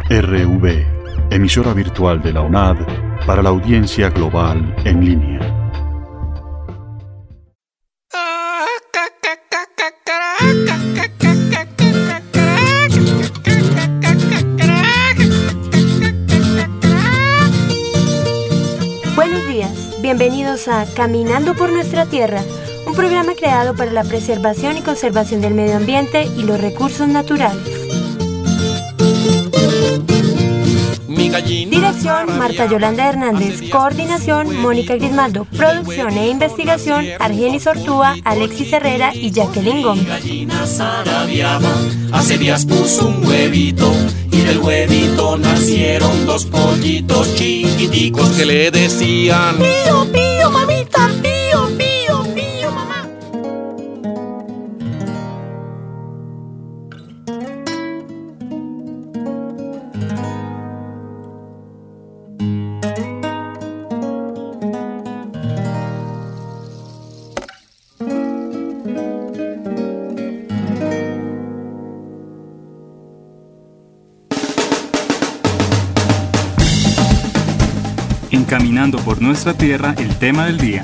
RV, emisora virtual de la UNAD para la audiencia global en línea. Buenos días, bienvenidos a Caminando por Nuestra Tierra, un programa creado para la preservación y conservación del medio ambiente y los recursos naturales. Dirección, Marta Yolanda Hernández. Coordinación, Mónica Grismaldo. Producción e investigación, Argenis Ortúa, Alexis Herrera y Jacqueline Gómez. Mi gallina zarabiaba, hace días puso un huevito y del huevito nacieron dos pollitos chiquiticos que le decían: pío, pío, mamita, pío, pío, pío, mamá. En Caminando por Nuestra Tierra, el tema del día.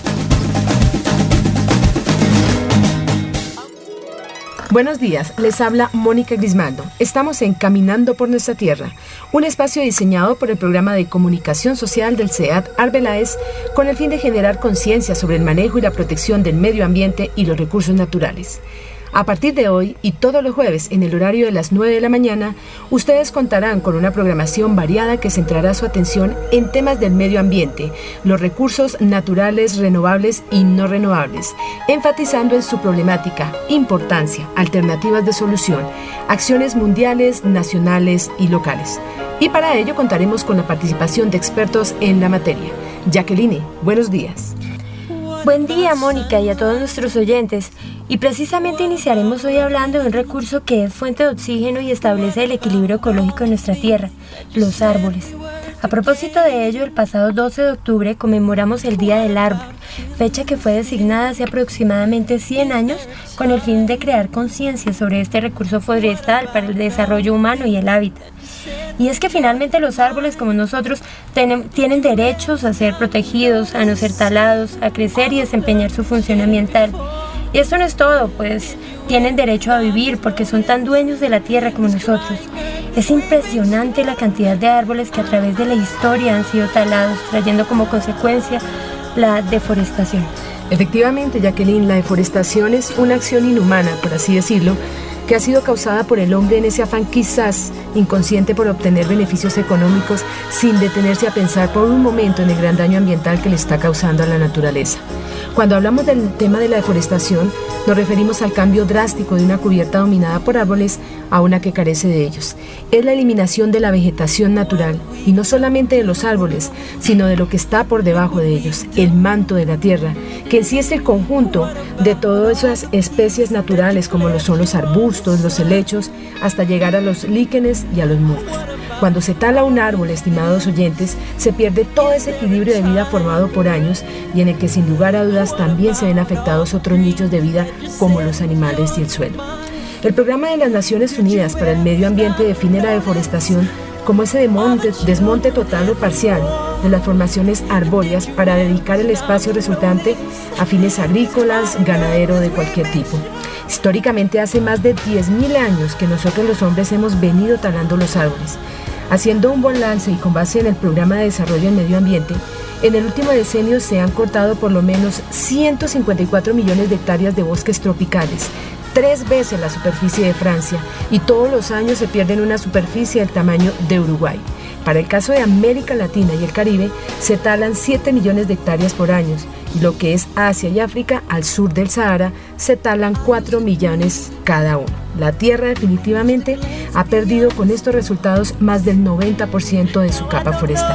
Buenos días, les habla Mónica Grismaldo. Estamos en Caminando por Nuestra Tierra, un espacio diseñado por el programa de comunicación social del CEAD Arbeláez con el fin de generar conciencia sobre el manejo y la protección del medio ambiente y los recursos naturales. A partir de hoy y todos los jueves en el horario de las 9 de la mañana, ustedes contarán con una programación variada que centrará su atención en temas del medio ambiente, los recursos naturales, renovables y no renovables, enfatizando en su problemática, importancia, alternativas de solución, acciones mundiales, nacionales y locales. Y para ello contaremos con la participación de expertos en la materia. Jacqueline, buenos días. Buen día, Mónica, y a todos nuestros oyentes. Y precisamente iniciaremos hoy hablando de un recurso que es fuente de oxígeno y establece el equilibrio ecológico en nuestra tierra, los árboles. A propósito de ello, el pasado 12 de octubre conmemoramos el Día del Árbol, fecha que fue designada hace aproximadamente 100 años con el fin de crear conciencia sobre este recurso forestal para el desarrollo humano y el hábitat. Y es que finalmente los árboles, como nosotros, tienen derechos a ser protegidos, a no ser talados, a crecer y desempeñar su función ambiental. Y esto no es todo, pues tienen derecho a vivir porque son tan dueños de la tierra como nosotros. Es impresionante la cantidad de árboles que a través de la historia han sido talados, trayendo como consecuencia la deforestación. Efectivamente, Jacqueline, la deforestación es una acción inhumana, por así decirlo, que ha sido causada por el hombre en ese afán quizás inconsciente por obtener beneficios económicos sin detenerse a pensar por un momento en el gran daño ambiental que le está causando a la naturaleza. Cuando hablamos del tema de la deforestación, nos referimos al cambio drástico de una cubierta dominada por árboles a una que carece de ellos. Es la eliminación de la vegetación natural, y no solamente de los árboles, sino de lo que está por debajo de ellos, el manto de la tierra, que en sí es el conjunto de todas esas especies naturales como lo son los arbustos, los helechos, hasta llegar a los líquenes y a los musgos. Cuando se tala un árbol, estimados oyentes, se pierde todo ese equilibrio de vida formado por años y en el que sin lugar a dudas también se ven afectados otros nichos de vida como los animales y el suelo. El Programa de las Naciones Unidas para el Medio Ambiente define la deforestación como ese desmonte total o parcial de las formaciones arbóreas para dedicar el espacio resultante a fines agrícolas, ganadero de cualquier tipo. Históricamente hace más de 10.000 años que nosotros los hombres hemos venido talando los árboles. Haciendo un balance y con base en el Programa de Desarrollo del Medio Ambiente, en el último decenio se han cortado por lo menos 154 millones de hectáreas de bosques tropicales, 3 veces la superficie de Francia, y todos los años se pierden una superficie del tamaño de Uruguay. Para el caso de América Latina y el Caribe, se talan 7 millones de hectáreas por año, y lo que es Asia y África, al sur del Sahara, se talan 4 millones cada uno. La Tierra definitivamente ha perdido con estos resultados más del 90% de su capa forestal.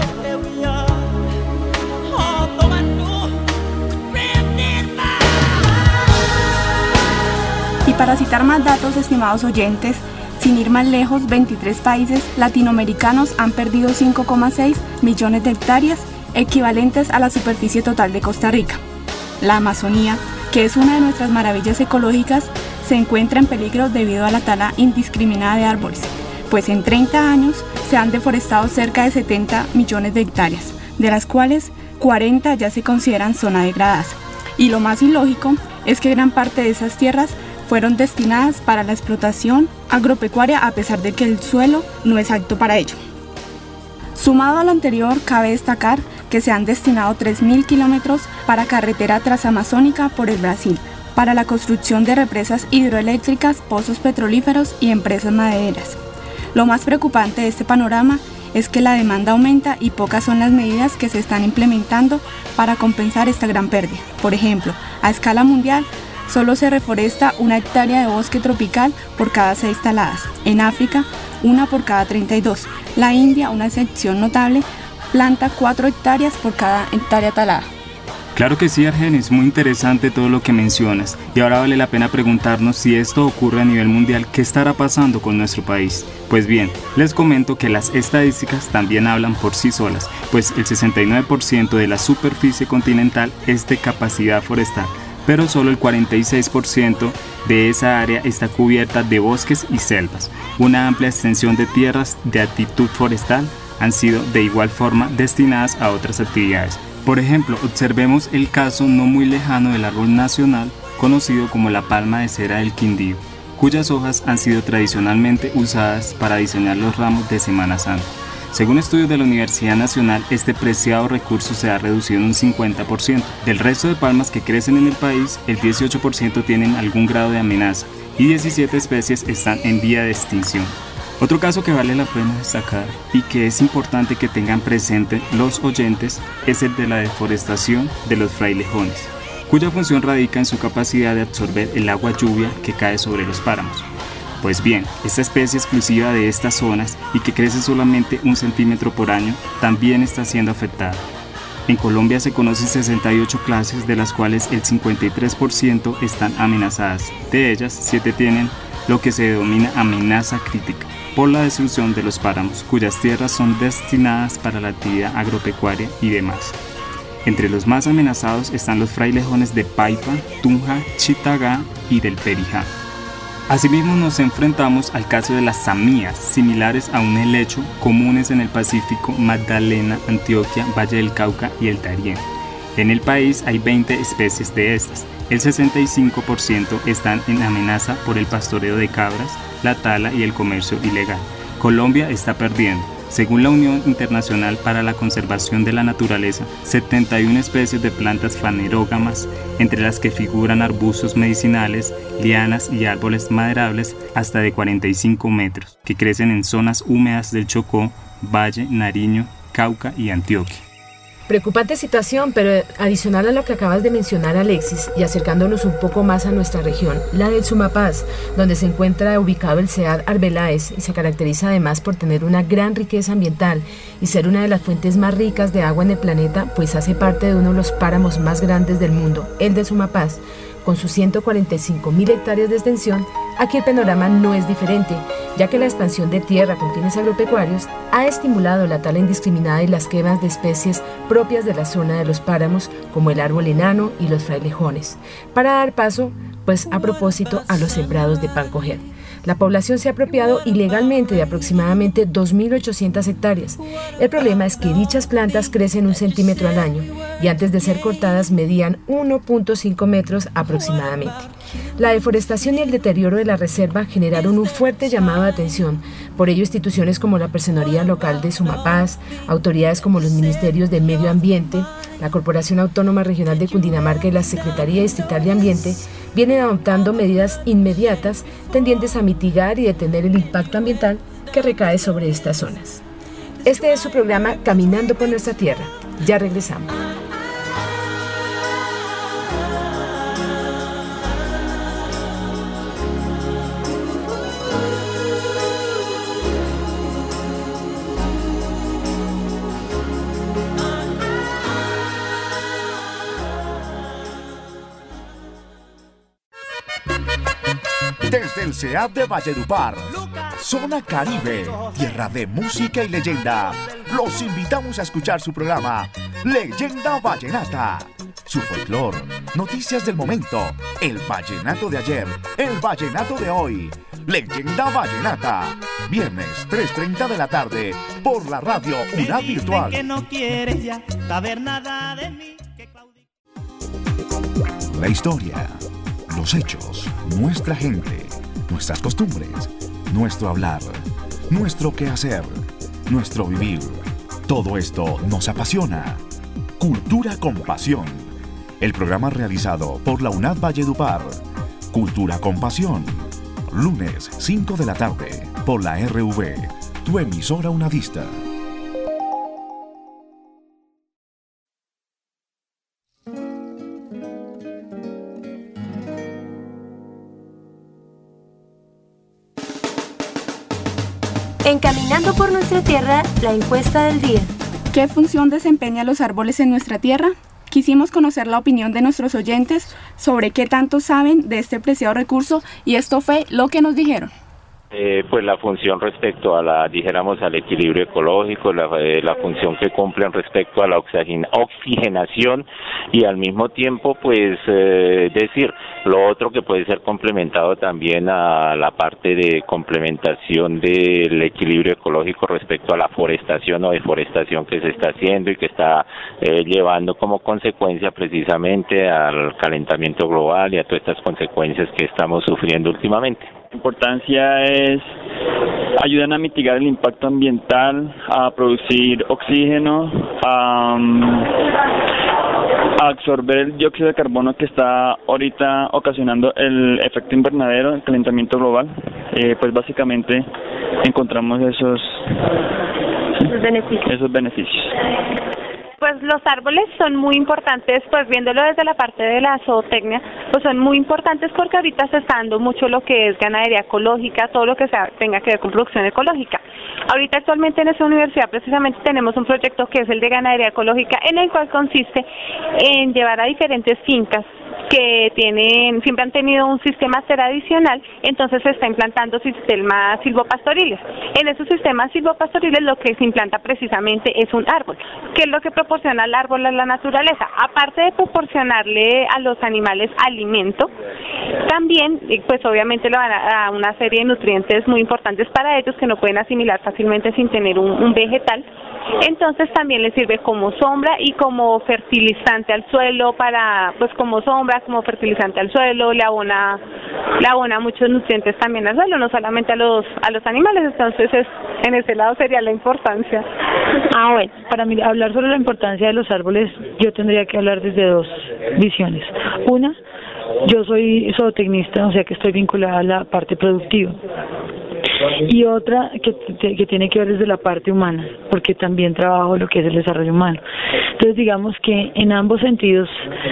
Y para citar más datos, estimados oyentes, sin ir más lejos, 23 países latinoamericanos han perdido 5,6 millones de hectáreas, equivalentes a la superficie total de Costa Rica. La Amazonía, que es una de nuestras maravillas ecológicas, se encuentra en peligro debido a la tala indiscriminada de árboles. pues en 30 años se han deforestado cerca de 70 millones de hectáreas, de las cuales 40 ya se consideran zona degradadas. Y lo más ilógico es que gran parte de esas tierras fueron destinadas para la explotación agropecuaria a pesar de que el suelo no es apto para ello. Sumado a lo anterior, cabe destacar que se han destinado 3.000 kilómetros para carretera transamazónica por el Brasil, para la construcción de represas hidroeléctricas, pozos petrolíferos y empresas madereras. Lo más preocupante de este panorama es que la demanda aumenta y pocas son las medidas que se están implementando para compensar esta gran pérdida. Por ejemplo, a escala mundial, solo se reforesta 1 hectárea de bosque tropical por cada 6 taladas. En África, 1 por cada 32. La India, una excepción notable, planta 4 hectáreas por cada hectárea talada. Claro que sí, Argen, es muy interesante todo lo que mencionas. Y ahora vale la pena preguntarnos si esto ocurre a nivel mundial, ¿qué estará pasando con nuestro país? Pues bien, les comento que las estadísticas también hablan por sí solas, pues el 69% de la superficie continental es de capacidad forestal, pero solo el 46% de esa área está cubierta de bosques y selvas. Una amplia extensión de tierras de actitud forestal han sido de igual forma destinadas a otras actividades. Por ejemplo, observemos el caso no muy lejano del árbol nacional conocido como la palma de cera del Quindío, cuyas hojas han sido tradicionalmente usadas para diseñar los ramos de Semana Santa. Según estudios de la Universidad Nacional, este preciado recurso se ha reducido en un 50%. Del resto de palmas que crecen en el país, el 18% tienen algún grado de amenaza y 17 especies están en vía de extinción. Otro caso que vale la pena destacar y que es importante que tengan presente los oyentes es el de la deforestación de los frailejones, cuya función radica en su capacidad de absorber el agua lluvia que cae sobre los páramos. Pues bien, esta especie exclusiva de estas zonas y que crece solamente 1 centímetro por año también está siendo afectada. En Colombia se conocen 68 clases, de las cuales el 53% están amenazadas. De ellas, 7 tienen lo que se denomina amenaza crítica por la destrucción de los páramos, cuyas tierras son destinadas para la actividad agropecuaria y demás. Entre los más amenazados están los frailejones de Paipa, Tunja, Chitagá y del Perijá. Asimismo nos enfrentamos al caso de las samías, similares a un helecho, comunes en el Pacífico, Magdalena, Antioquia, Valle del Cauca y el Darién. En el país hay 20 especies de estas. El 65% están en amenaza por el pastoreo de cabras, la tala y el comercio ilegal. Colombia está perdiendo, según la Unión Internacional para la Conservación de la Naturaleza, 71 especies de plantas fanerógamas, entre las que figuran arbustos medicinales, lianas y árboles maderables hasta de 45 metros, que crecen en zonas húmedas del Chocó, Valle, Nariño, Cauca y Antioquia. Preocupante situación, pero adicional a lo que acabas de mencionar, Alexis, y acercándonos un poco más a nuestra región, la del Sumapaz, donde se encuentra ubicado el SEAD Arbeláez y se caracteriza además por tener una gran riqueza ambiental y ser una de las fuentes más ricas de agua en el planeta, pues hace parte de uno de los páramos más grandes del mundo, el de Sumapaz. Con sus 145.000 hectáreas de extensión, aquí el panorama no es diferente, ya que la expansión de tierra con fines agropecuarios ha estimulado la tala indiscriminada y las quemas de especies propias de la zona de los páramos, como el árbol enano y los frailejones, para dar paso, pues a propósito, a los sembrados de pan coger. La población se ha apropiado ilegalmente de aproximadamente 2.800 hectáreas. El problema es que dichas plantas crecen 1 centímetro al año y antes de ser cortadas medían 1.5 metros aproximadamente. La deforestación y el deterioro de la reserva generaron un fuerte llamado de atención. Por ello, instituciones como la Personería Local de Sumapaz, autoridades como los Ministerios de Medio Ambiente, la Corporación Autónoma Regional de Cundinamarca y la Secretaría Distrital de Ambiente vienen adoptando medidas inmediatas tendientes a mitigar y detener el impacto ambiental que recae sobre estas zonas. Este es su programa Caminando por Nuestra Tierra. Ya regresamos. Desde el SEAD de Valledupar, Zona Caribe, tierra de música y leyenda, los invitamos a escuchar su programa Leyenda Vallenata. Su folclor, noticias del momento, el vallenato de ayer, el vallenato de hoy, Leyenda Vallenata. Viernes 3:30 de la tarde por la radio UNAD Virtual. Que no quieres ya saber nada de mí. La historia, los hechos, nuestra gente, nuestras costumbres, nuestro hablar, nuestro quehacer, nuestro vivir. Todo esto nos apasiona. Cultura con Pasión. El programa realizado por la UNAD Valledupar. Cultura con Pasión. Lunes 5 de la tarde por la RV, tu emisora unadista. Encaminando por nuestra tierra, la encuesta del día. ¿Qué función desempeñan los árboles en nuestra tierra? Quisimos conocer la opinión de nuestros oyentes sobre qué tanto saben de este preciado recurso y esto fue lo que nos dijeron. Pues la función respecto a al equilibrio ecológico, la función que cumplen respecto a la oxigenación y al mismo tiempo pues decir lo otro que puede ser complementado también a la parte de complementación del equilibrio ecológico respecto a la forestación o deforestación que se está haciendo y que está llevando como consecuencia precisamente al calentamiento global y a todas estas consecuencias que estamos sufriendo últimamente. La importancia es ayudan a mitigar el impacto ambiental, a producir oxígeno, a absorber el dióxido de carbono que está ahorita ocasionando el efecto invernadero, el calentamiento global. Pues básicamente encontramos esos beneficios. Pues los árboles son muy importantes, pues viéndolo desde la parte de la zootecnia, pues son muy importantes porque ahorita se está dando mucho lo que es ganadería ecológica, todo lo que tenga que ver con producción ecológica. Ahorita actualmente en esta universidad precisamente tenemos un proyecto que es el de ganadería ecológica, en el cual consiste en llevar a diferentes fincas que siempre han tenido un sistema tradicional, entonces se está implantando sistemas silvopastoriles. En esos sistemas silvopastoriles lo que se implanta precisamente es un árbol, que es lo que proporciona el árbol a la naturaleza. Aparte de proporcionarle a los animales alimento, también pues obviamente le van a dar una serie de nutrientes muy importantes para ellos que no pueden asimilar fácilmente sin tener un vegetal. Entonces también les sirve como sombra y como fertilizante al suelo, como sombra, como fertilizante al suelo, le abona muchos nutrientes también al suelo, no solamente a los animales. Entonces en ese lado sería la importancia. Bueno, para mí hablar sobre la importancia de los árboles yo tendría que hablar desde dos visiones. Una, yo soy zootecnista, o sea que estoy vinculada a la parte productiva. Y otra que tiene que ver desde la parte humana, porque también trabajo lo que es el desarrollo humano. Entonces digamos que en ambos sentidos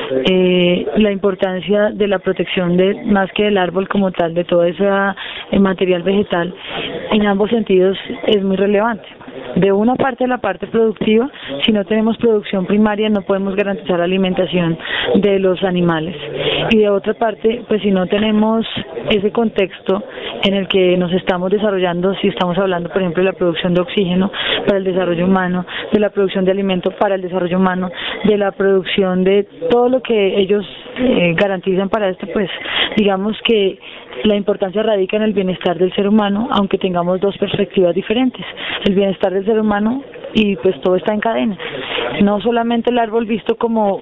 la importancia de la protección más que del árbol como tal, de todo ese material vegetal, en ambos sentidos es muy relevante. De una parte, la parte productiva, si no tenemos producción primaria no podemos garantizar la alimentación de los animales. Y de otra parte, pues si no tenemos ese contexto en el que nos estamos desarrollando, si estamos hablando, por ejemplo, de la producción de oxígeno para el desarrollo humano, de la producción de alimentos para el desarrollo humano, de la producción de todo lo que ellos garantizan para esto, pues digamos que la importancia radica en el bienestar del ser humano, aunque tengamos dos perspectivas diferentes. El bienestar del ser humano y pues todo está en cadena. No solamente el árbol visto como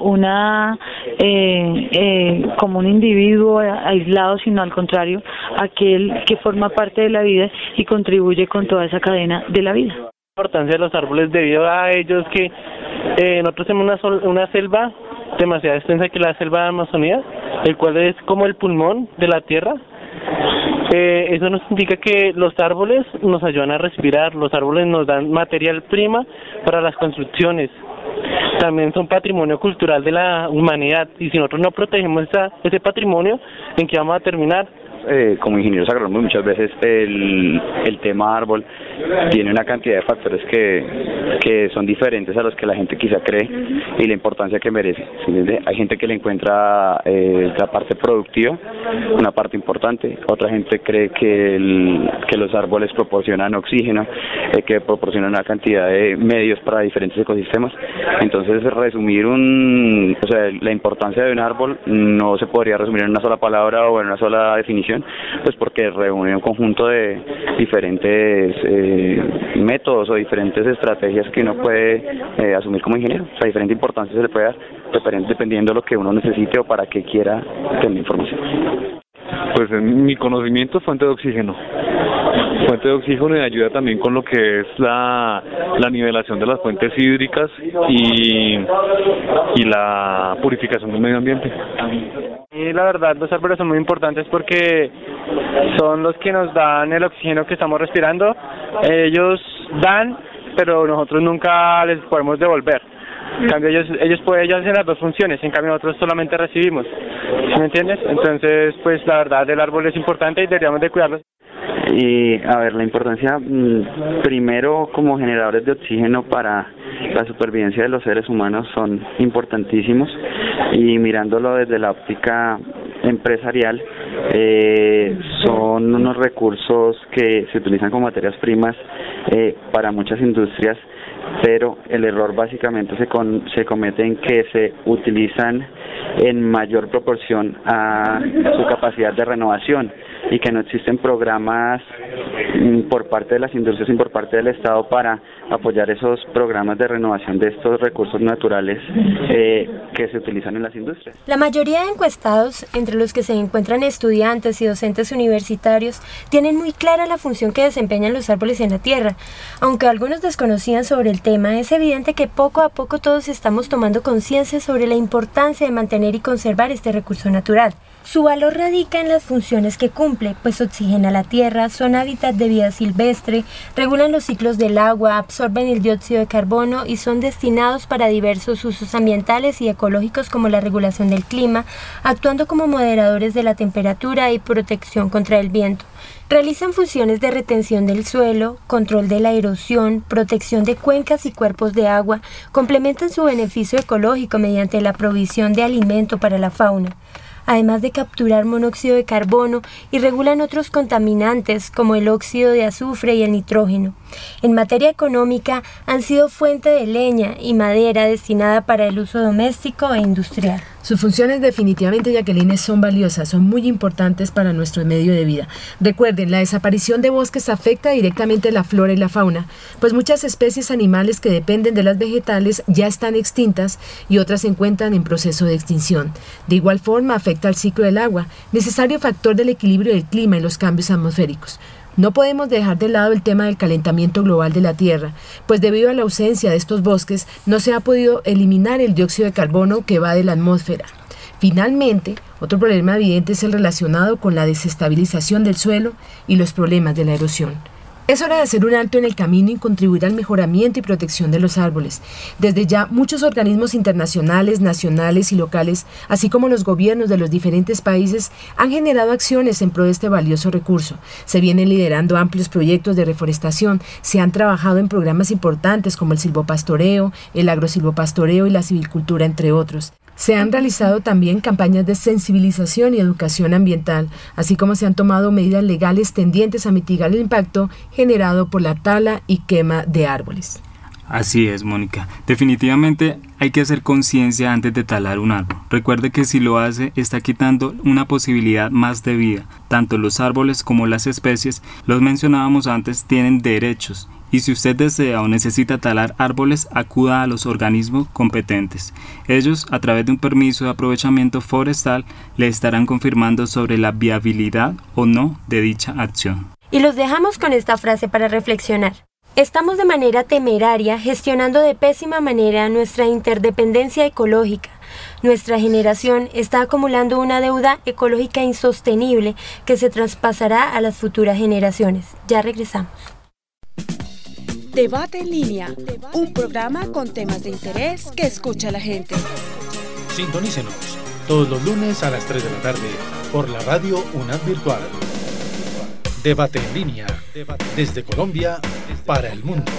como un individuo aislado, sino al contrario, aquel que forma parte de la vida y contribuye con toda esa cadena de la vida. La importancia de los árboles debido a ellos que nosotros tenemos una selva demasiado extensa, que la selva de Amazonía, el cual es como el pulmón de la tierra. Eso nos indica que los árboles nos ayudan a respirar, los árboles nos dan material prima para las construcciones, también son patrimonio cultural de la humanidad y si nosotros no protegemos ese patrimonio, ¿en qué vamos a terminar? Como ingenieros agrónomos muchas veces el tema árbol tiene una cantidad de factores que son diferentes a los que la gente quizá cree y la importancia que merece. ¿Sí? Hay gente que le encuentra la parte productiva, una parte importante, otra gente cree que los árboles proporcionan oxígeno, que proporcionan una cantidad de medios para diferentes ecosistemas. Entonces resumir la importancia de un árbol no se podría resumir en una sola palabra o en una sola definición, extinción, pues porque reúne un conjunto de diferentes métodos o diferentes estrategias que uno puede asumir como ingeniero. O sea, diferente importancia se le puede dar dependiendo de lo que uno necesite o para qué quiera tener información. Pues en mi conocimiento es fuente de oxígeno. Fuente de oxígeno y ayuda también con lo que es la nivelación de las fuentes hídricas y la purificación del medio ambiente. Y la verdad, los árboles son muy importantes porque son los que nos dan el oxígeno que estamos respirando. Ellos dan, pero nosotros nunca les podemos devolver. En cambio, ellos hacen las dos funciones, en cambio nosotros solamente recibimos. ¿Sí me entiendes? Entonces, pues la verdad, el árbol es importante y deberíamos de cuidarlo. Y a ver, la importancia primero como generadores de oxígeno para la supervivencia de los seres humanos son importantísimos, y mirándolo desde la óptica empresarial, son unos recursos que se utilizan como materias primas para muchas industrias, pero el error básicamente se comete en que se utilizan en mayor proporción a su capacidad de renovación, y que no existen programas por parte de las industrias y por parte del Estado para apoyar esos programas de renovación de estos recursos naturales que se utilizan en las industrias. La mayoría de encuestados, entre los que se encuentran estudiantes y docentes universitarios, tienen muy clara la función que desempeñan los árboles en la tierra. Aunque algunos desconocían sobre el tema, es evidente que poco a poco todos estamos tomando conciencia sobre la importancia de mantener y conservar este recurso natural. Su valor radica en las funciones que cumple, pues oxigena la tierra, son hábitat de vida silvestre, regulan los ciclos del agua, absorben el dióxido de carbono y son destinados para diversos usos ambientales y ecológicos como la regulación del clima, actuando como moderadores de la temperatura y protección contra el viento. Realizan funciones de retención del suelo, control de la erosión, protección de cuencas y cuerpos de agua, complementan su beneficio ecológico mediante la provisión de alimento para la fauna, además de capturar monóxido de carbono, y regulan otros contaminantes como el óxido de azufre y el nitrógeno. En materia económica, han sido fuente de leña y madera destinada para el uso doméstico e industrial. Sus funciones definitivamente, Jacqueline, son valiosas, son muy importantes para nuestro medio de vida. Recuerden, la desaparición de bosques afecta directamente la flora y la fauna, pues muchas especies animales que dependen de las vegetales ya están extintas y otras se encuentran en proceso de extinción. De igual forma, afecta al ciclo del agua, necesario factor del equilibrio del clima y los cambios atmosféricos. No podemos dejar de lado el tema del calentamiento global de la Tierra, pues debido a la ausencia de estos bosques no se ha podido eliminar el dióxido de carbono que va de la atmósfera. Finalmente, otro problema evidente es el relacionado con la desestabilización del suelo y los problemas de la erosión. Es hora de hacer un alto en el camino y contribuir al mejoramiento y protección de los árboles. Desde ya, muchos organismos internacionales, nacionales y locales, así como los gobiernos de los diferentes países, han generado acciones en pro de este valioso recurso. Se vienen liderando amplios proyectos de reforestación, se han trabajado en programas importantes como el silvopastoreo, el agrosilvopastoreo y la silvicultura, entre otros. Se han realizado también campañas de sensibilización y educación ambiental, así como se han tomado medidas legales tendientes a mitigar el impacto generado por la tala y quema de árboles. Así es, Mónica. Definitivamente hay que hacer conciencia antes de talar un árbol. Recuerde que si lo hace, está quitando una posibilidad más de vida. Tanto los árboles como las especies, los mencionábamos antes, tienen derechos. Y si usted desea o necesita talar árboles, acuda a los organismos competentes. Ellos, a través de un permiso de aprovechamiento forestal, le estarán confirmando sobre la viabilidad o no de dicha acción. Y los dejamos con esta frase para reflexionar. Estamos de manera temeraria gestionando de pésima manera nuestra interdependencia ecológica. Nuestra generación está acumulando una deuda ecológica insostenible que se traspasará a las futuras generaciones. Ya regresamos. Debate en línea, un programa con temas de interés que escucha la gente. Sintonícenos todos los lunes a las 3 de la tarde por la radio UNAD Virtual. Debate en línea, desde Colombia para el mundo.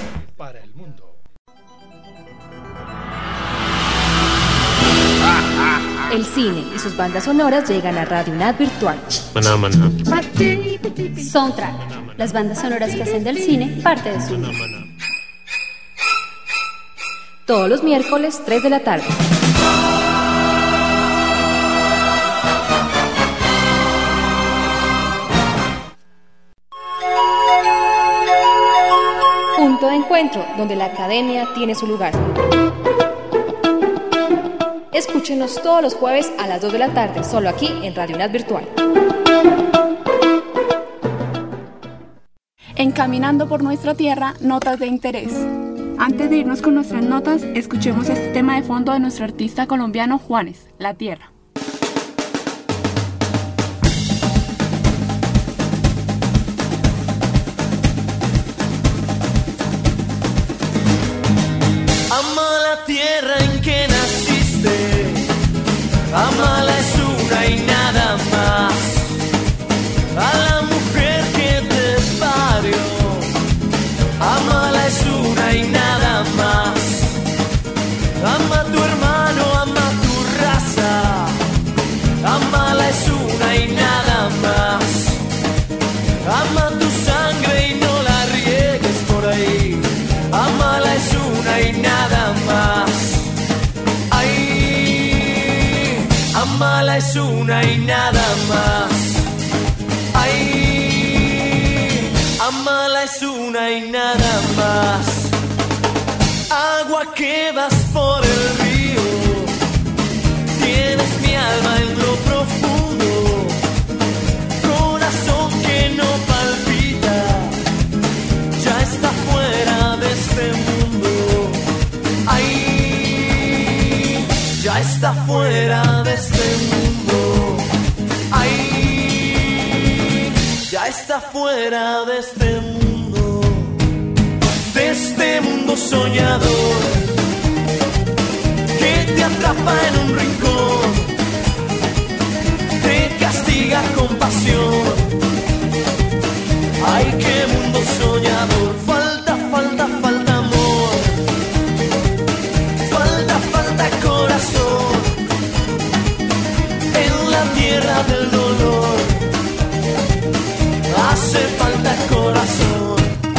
El cine y sus bandas sonoras llegan a Radio UNAD Virtual. Maná, maná. Soundtrack, las bandas sonoras que hacen del cine parte de su vida. Todos los miércoles, 3 de la tarde. punto de encuentro donde la academia tiene su lugar. Escúchenos todos los jueves a las 2 de la tarde, solo aquí en Radio UNAD Virtual. Encaminando por nuestra tierra, notas de interés. Antes de irnos con nuestras notas, escuchemos este tema de fondo de nuestro artista colombiano Juanes, La Tierra. Ama la tierra en que naciste, amala es una y nada más. A la mujer que te parió, amala es una y nada más. Ama a tu hermano, ama tu raza, amala es una y nada más. Ama tu sangre y no la riegues por ahí, amala es una y nada más. Ay, amala es una y nada más. Ay, amala es una y nada más. Agua que vas por el río, tienes mi alma en lo profundo, corazón que no palpita, ya está fuera de este mundo. Ay, ya está fuera de este mundo. Ay, ya está fuera de este mundo, de este mundo soñador que te atrapa en un rincón, te castiga con pasión. Ay, qué mundo soñador. Falta, falta, falta amor, falta, falta corazón en la tierra del dolor. Hace falta corazón.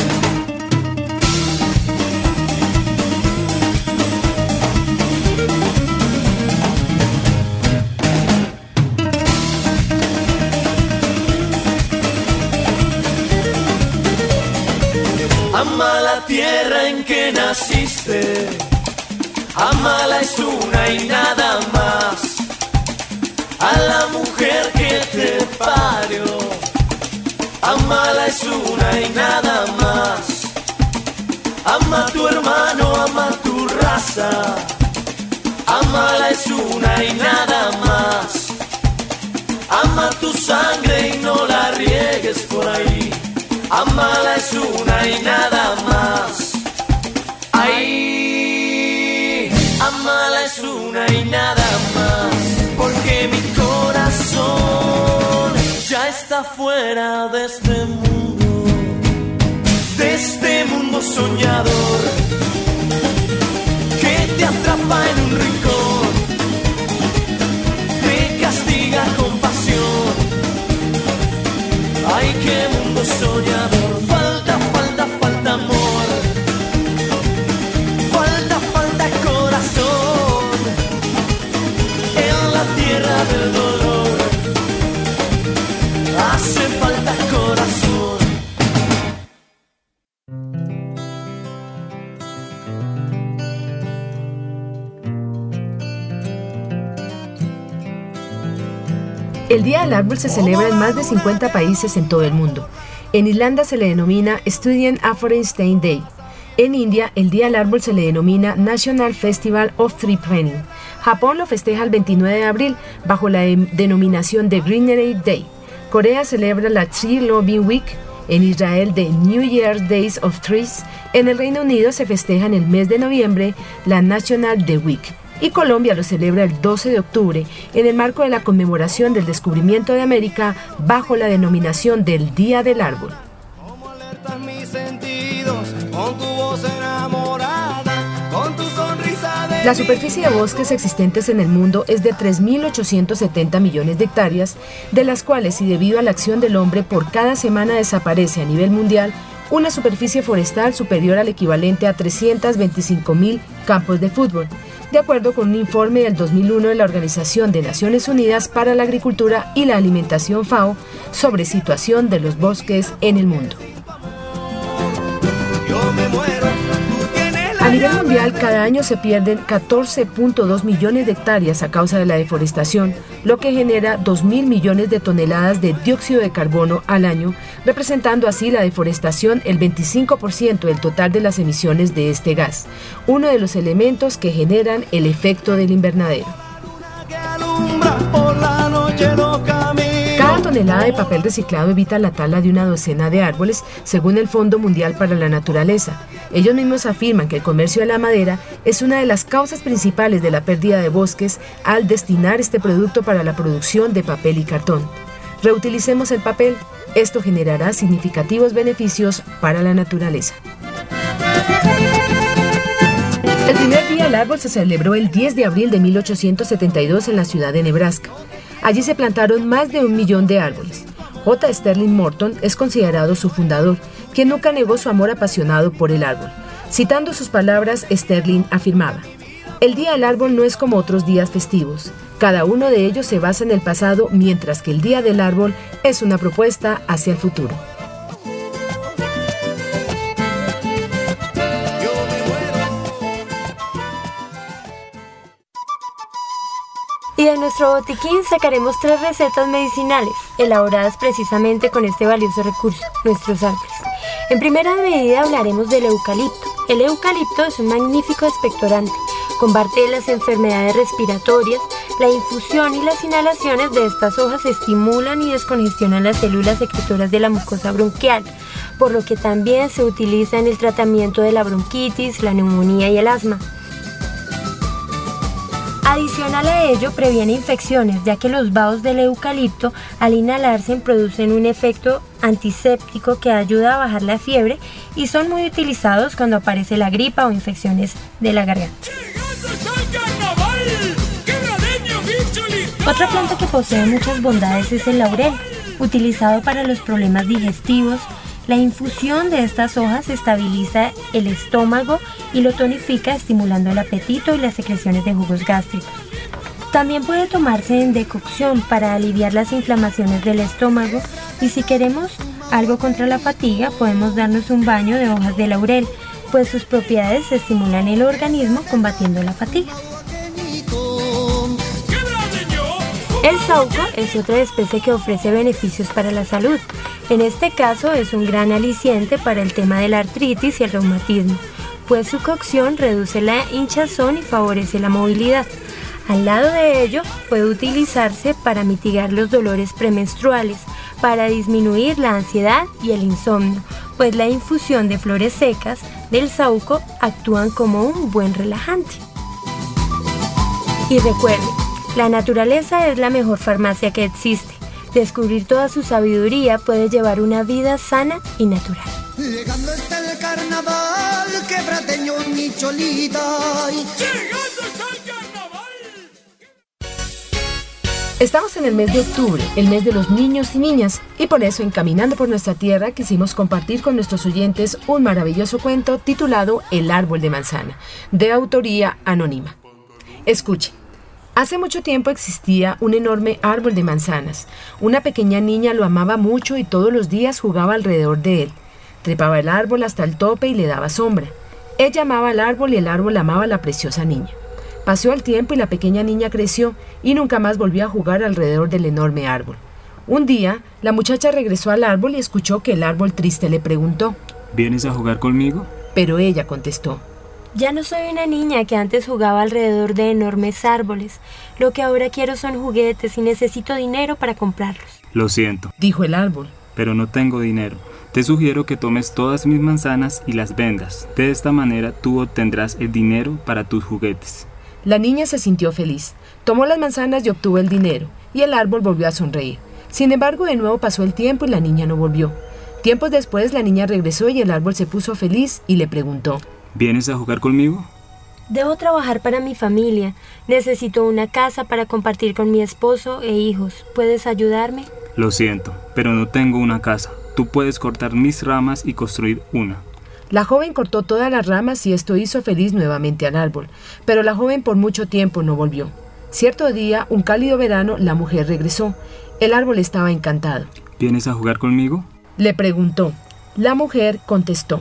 Ama la tierra en que naciste, amala es una y nada más. A la mujer que te parió, amala es una y nada más. Ama a tu hermano, ama a tu raza, amala es una y nada más. Ama tu sangre y no la riegues por ahí, amala es una y nada más. Ay, amala es una y nada más. Porque mi corazón ya está fuera de este mundo soñador que te atrapa en un rincón, te castiga con pasión. Ay, qué mundo soñador. Falta, falta, falta amor, falta, falta corazón en la tierra del dolor. Hace falta corazón. El Día del Árbol se celebra en más de 50 países en todo el mundo. En Irlanda se le denomina Student Afforestation Day. En India, el Día del Árbol se le denomina National Festival of Tree Planting. Japón lo festeja el 29 de abril bajo la denominación de Greenery Day. Corea celebra la Tree Loving Week. En Israel, the New Year's Days of Trees. En el Reino Unido se festeja en el mes de noviembre la National Day Week. Y Colombia lo celebra el 12 de octubre en el marco de la conmemoración del descubrimiento de América bajo la denominación del Día del Árbol. La superficie de bosques existentes en el mundo es de 3.870 millones de hectáreas, de las cuales, y debido a la acción del hombre, por cada semana desaparece a nivel mundial una superficie forestal superior al equivalente a 325.000 campos de fútbol, de acuerdo con un informe del 2001 de la Organización de Naciones Unidas para la Agricultura y la Alimentación FAO sobre situación de los bosques en el mundo. Yo me muero. nivel mundial, cada año se pierden 14.2 millones de hectáreas a causa de la deforestación, lo que genera 2.000 millones de toneladas de dióxido de carbono al año, representando así la deforestación el 25% del total de las emisiones de este gas, uno de los elementos que generan el efecto del invernadero. Cada tonelada de papel reciclado evita la tala de una docena de árboles, según el Fondo Mundial para la Naturaleza. Ellos mismos afirman que el comercio de la madera es una de las causas principales de la pérdida de bosques al destinar este producto para la producción de papel y cartón. Reutilicemos el papel, esto generará significativos beneficios para la naturaleza. El primer día del árbol se celebró el 10 de abril de 1872 en la ciudad de Nebraska. Allí se plantaron más de 1 millón de árboles. J. Sterling Morton es considerado su fundador, quien nunca negó su amor apasionado por el árbol. Citando sus palabras, Sterling afirmaba: "El Día del Árbol no es como otros días festivos. Cada uno de ellos se basa en el pasado, mientras que el Día del Árbol es una propuesta hacia el futuro". Y de nuestro botiquín sacaremos 3 recetas medicinales, elaboradas precisamente con este valioso recurso, nuestros árboles. En primera medida hablaremos del eucalipto. El eucalipto es un magnífico expectorante, combate las enfermedades respiratorias. La infusión y las inhalaciones de estas hojas estimulan y descongestionan las células secretoras de la mucosa bronquial, por lo que también se utiliza en el tratamiento de la bronquitis, la neumonía y el asma. Adicional a ello, previene infecciones, ya que los bahos del eucalipto, al inhalarse, producen un efecto antiséptico que ayuda a bajar la fiebre y son muy utilizados cuando aparece la gripa o infecciones de la garganta. Otra planta que posee muchas bondades es el laurel, utilizado para los problemas digestivos. La infusión de estas hojas estabiliza el estómago y lo tonifica, estimulando el apetito y las secreciones de jugos gástricos. También puede tomarse en decocción para aliviar las inflamaciones del estómago, y si queremos algo contra la fatiga, podemos darnos un baño de hojas de laurel, pues sus propiedades estimulan el organismo combatiendo la fatiga. El saúco es otra especie que ofrece beneficios para la salud. En este caso es un gran aliciente para el tema de la artritis y el reumatismo, pues su cocción reduce la hinchazón y favorece la movilidad. Al lado de ello, puede utilizarse para mitigar los dolores premenstruales, para disminuir la ansiedad y el insomnio, pues la infusión de flores secas del saúco actúan como un buen relajante. Y recuerde, la naturaleza es la mejor farmacia que existe. Descubrir toda su sabiduría puede llevar una vida sana y natural. Llegando está el carnaval, que frateño mi cholita. Llegando está el carnaval. Estamos en el mes de octubre, el mes de los niños y niñas, y por eso en Caminando por Nuestra Tierra quisimos compartir con nuestros oyentes un maravilloso cuento titulado El árbol de manzana, de autoría anónima. Escuchen. Hace mucho tiempo existía un enorme árbol de manzanas. Una pequeña niña lo amaba mucho y todos los días jugaba alrededor de él. Trepaba el árbol hasta el tope y le daba sombra. Ella amaba al árbol y el árbol amaba a la preciosa niña. Pasó el tiempo y la pequeña niña creció y nunca más volvió a jugar alrededor del enorme árbol. Un día, la muchacha regresó al árbol y escuchó que el árbol triste le preguntó: ¿Vienes a jugar conmigo? Pero ella contestó: Ya no soy una niña que antes jugaba alrededor de enormes árboles. Lo que ahora quiero son juguetes y necesito dinero para comprarlos. Lo siento, dijo el árbol, pero no tengo dinero. Te sugiero que tomes todas mis manzanas y las vendas. De esta manera tú obtendrás el dinero para tus juguetes. La niña se sintió feliz. Tomó las manzanas y obtuvo el dinero, y el árbol volvió a sonreír. Sin embargo, de nuevo pasó el tiempo y la niña no volvió. Tiempos después, la niña regresó y el árbol se puso feliz y le preguntó: ¿Vienes a jugar conmigo? Debo trabajar para mi familia. Necesito una casa para compartir con mi esposo e hijos. ¿Puedes ayudarme? Lo siento, pero no tengo una casa. Tú puedes cortar mis ramas y construir una. La joven cortó todas las ramas y esto hizo feliz nuevamente al árbol, pero la joven por mucho tiempo no volvió. Cierto día, un cálido verano, la mujer regresó. El árbol estaba encantado. ¿Vienes a jugar conmigo? Le preguntó. La mujer contestó: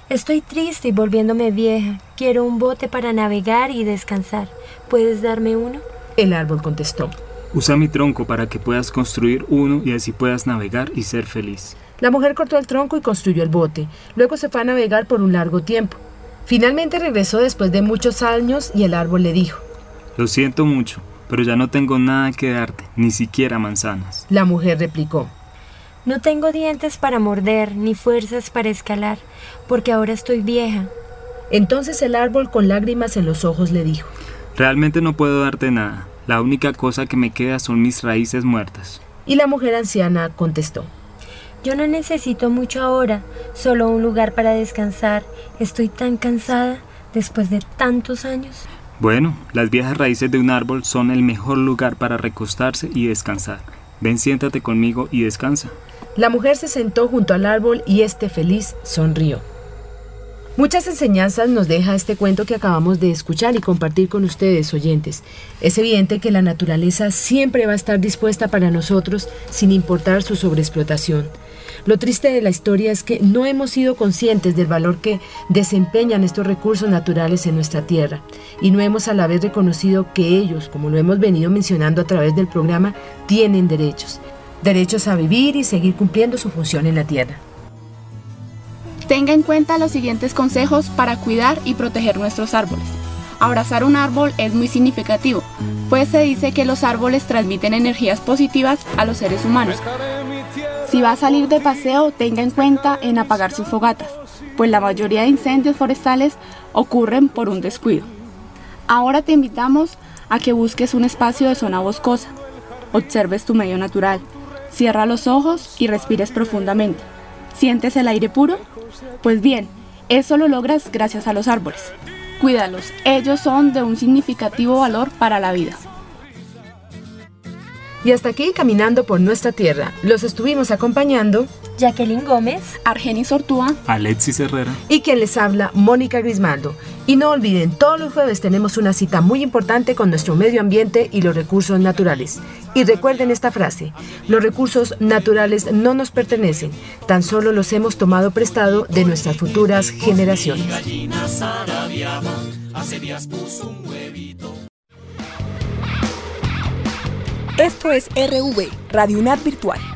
Estoy triste y volviéndome vieja. Quiero un bote para navegar y descansar. ¿Puedes darme uno? El árbol contestó. Usa mi tronco para que puedas construir uno y así puedas navegar y ser feliz. La mujer cortó el tronco y construyó el bote. Luego se fue a navegar por un largo tiempo. Finalmente regresó después de muchos años y el árbol le dijo: Lo siento mucho, pero ya no tengo nada que darte, ni siquiera manzanas. La mujer replicó: No tengo dientes para morder, ni fuerzas para escalar, porque ahora estoy vieja. Entonces el árbol, con lágrimas en los ojos, le dijo: Realmente no puedo darte nada. La única cosa que me queda son mis raíces muertas. Y la mujer anciana contestó: Yo no necesito mucho ahora, solo un lugar para descansar. Estoy tan cansada después de tantos años. Bueno, las viejas raíces de un árbol son el mejor lugar para recostarse y descansar. Ven, siéntate conmigo y descansa. La mujer se sentó junto al árbol y feliz sonrió. Muchas enseñanzas nos deja este cuento que acabamos de escuchar y compartir con ustedes, oyentes. Es evidente que la naturaleza siempre va a estar dispuesta para nosotros sin importar su sobreexplotación. Lo triste de la historia es que no hemos sido conscientes del valor que desempeñan estos recursos naturales en nuestra tierra y no hemos a la vez reconocido que ellos, como lo hemos venido mencionando a través del programa, tienen derechos. Derechos a vivir y seguir cumpliendo su función en la tierra. Tenga en cuenta los siguientes consejos para cuidar y proteger nuestros árboles. Abrazar un árbol es muy significativo, pues se dice que los árboles transmiten energías positivas a los seres humanos. Si va a salir de paseo, tenga en cuenta en apagar sus fogatas, pues la mayoría de incendios forestales ocurren por un descuido. Ahora te invitamos a que busques un espacio de zona boscosa, observes tu medio natural, cierra los ojos y respires profundamente. ¿Sientes el aire puro? Pues bien, eso lo logras gracias a los árboles. Cuídalos, ellos son de un significativo valor para la vida. Y hasta aquí, caminando por nuestra tierra, los estuvimos acompañando Jacqueline Gómez, Argenis Ortúa, Alexis Herrera y quien les habla, Mónica Grismaldo. Y no olviden, todos los jueves tenemos una cita muy importante con nuestro medio ambiente y los recursos naturales. Y recuerden esta frase: los recursos naturales no nos pertenecen, tan solo los hemos tomado prestado de nuestras futuras generaciones. Esto es RV, Radio UNAD Virtual.